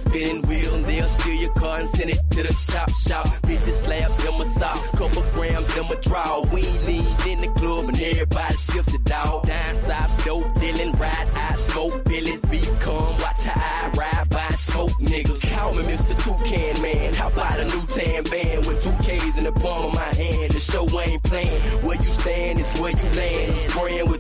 spinning wheel, and they'll steal your car and send it to the shop. 50 slabs in my sock, couple grams in my draw. We ain't lean in the club and everybody tips the dog. Down south, dope dealing, ride, I smoke, Phillies, beat come, watch how I ride by smoke niggas. Call me Mr. Toucan Man, how about a new tan band with 2 K's in the palm of my hand? The show ain't playing, where you stand is where you land. Spraying with